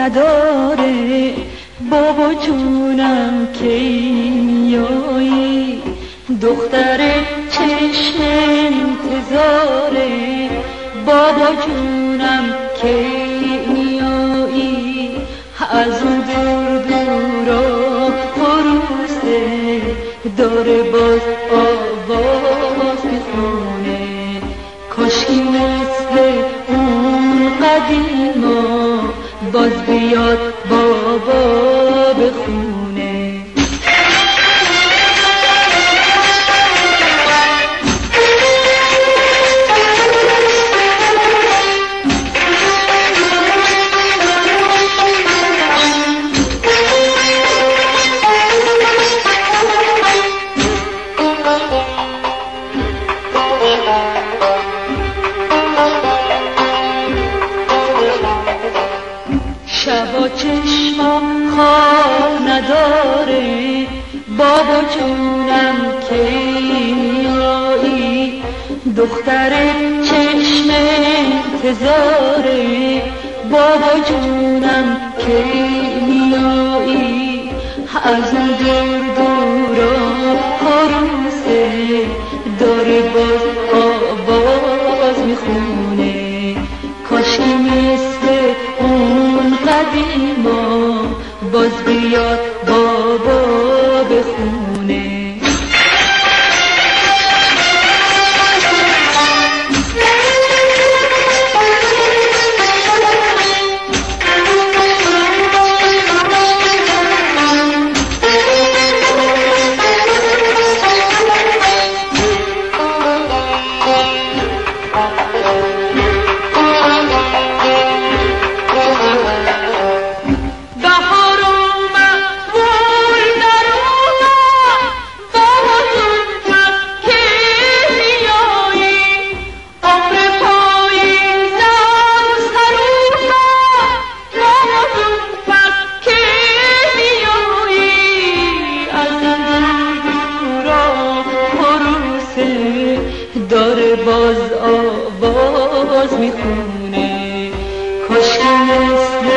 نداره. بابا جونم کیمیایی، دختر چشم انتظاره. بابا جونم کیمیایی، از اون دور دورا خروسه، داره باز آواز میخونه. کاشکی مثل اون قدیما باز بیاد بابا بخونه. شبا چشمام خواب نداره. بابا جونم کیمیایی، دختر چشم انتظاره. بابا جونم کیمیایی، از اون دور دورا خروسه، داره باز آواز میخونه. کاشکی مثل اون قدیما باز بیاد بابا بخونه. داره باز آواز میخونه. کاشکی مثل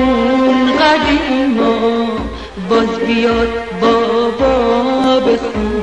اون قدیما باز بیاد بابا بخونه.